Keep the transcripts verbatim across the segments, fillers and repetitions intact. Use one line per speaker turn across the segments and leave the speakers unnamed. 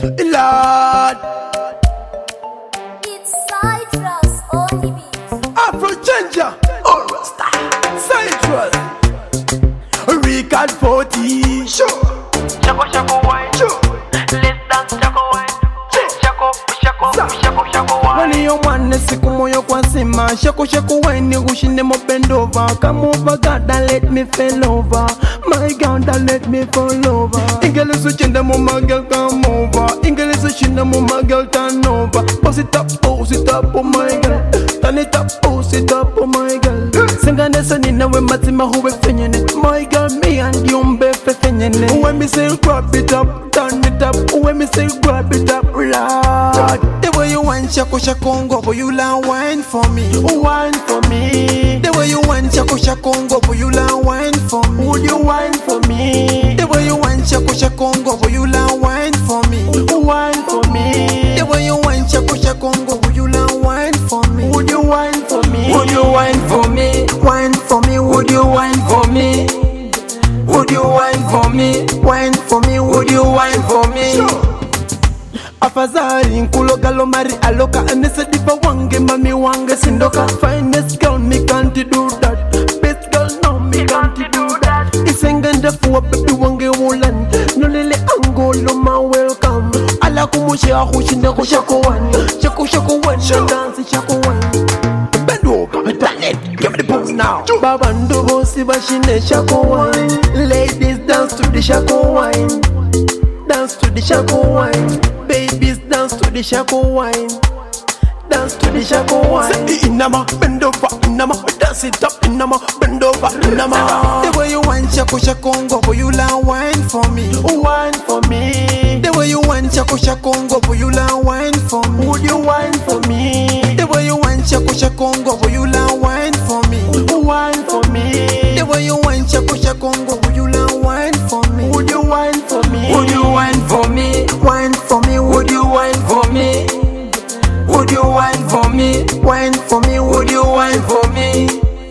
Lord,
It's Citrus on the beat.
Afro Changer, Oral Style, Citrus, Record forty, sure.
Shako shako wine,
Sure.
let's dance shako wine, shako shako shako shako wine.
When you want to see moyo kwa sima, shako shako wine, gushinde mo bend over. Come over, God, and let me fall over. My God, and let me fall over. Ingele suchinda mo my girl come over. Ingele suchinda mo my girl turn over. Pose it up, pose it up, oh my girl. Turn it up, pose it up, oh my girl. Singa nesa nina we matima huwe fenyene. My girl, me and you mbe fe fenyene. When me say grab it up, turn it up. When me say grab it up, Lord.
The way you want shako shako go, you la wine for me.
Wine for me.
The way you want shako shako go, you la wine for me.
Would you wine for me?
The way you want shako shako go, you la wine for me.
Wine for me.
The way you want shako shako go, you la wine for me.
Would you wine for me?
Would you wine for me?
Wine for me, would you wine
For me? Would you wine for me?
wine for me, would you wine for me?
Afazari nkulo galo mari aloka anese dipa wange mami wange sindoka. Finest girl me can't do that. Best girl no me can't do that. Isengende fuwa baby wange wulan. No lele angolo ma welcome. Ala kumushe ahushinde ko shako wan. Shako shako wan no dance shako wan. Bend over, done it. Give me the books now. Babando bosi bashine shako wine. Ladies dance to the shako wine. Dance to the shako wine. Babies dance to the shako wine. Dance to the shako wine. Say inama, bend over, inama. Dance it up, inama, bend over, inama.
The way you want shako shako go, you la wine for me.
Wine for me.
The way you want shako shako go, you la wine for me.
Would you wine for me?
The way you want shako shako go, you la wine for me.
Wine for me.
The way you want shako shako go, you la wine for me.
Would you wine for me?
Would you wine for me?
Wine for me, would you wine
For me? Would you wine for me?
wine for me, would you wine
For me?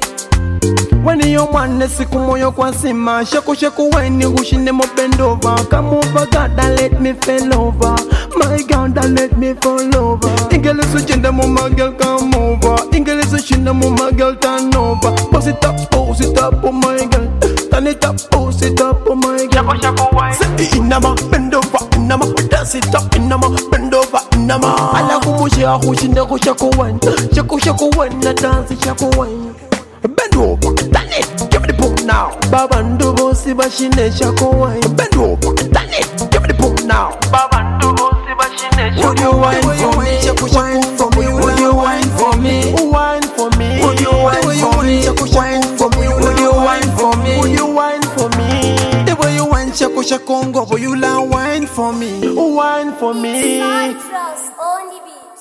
When you want to see moyo kwa sima, shako shako wine gushinde mo bend over. Come over, God, and let me fall over. My God, and let me fall over. Ingele suchinda mo my girl come over. Ingele suchinda mo my girl turn over. Pose it up, pose it up, oh my girl. Turn it up, pose it up, oh my girl.
Shako shako wine,
Say inama, bend over, inama. Dance it up, inama, bend over, inama. Ala kumushe ahushinde ko shako wine. Shako shako wine na dance shako wine. Bend over, done it, give me the boom now. Babando bosi bashine shako wine. Bend over, done it, give me the boom now.
babando bosi bashine.
Would you wine for me? Shako shako for me, would you wine for me?
Wine for me.
Would you wine
The way you
for
want
me?
shako shako for me,
Would you wine for
Would
me?
you wine for me?
The way you want shako shako go, you la wine for me.
Wine for me.
Citrus on the beat.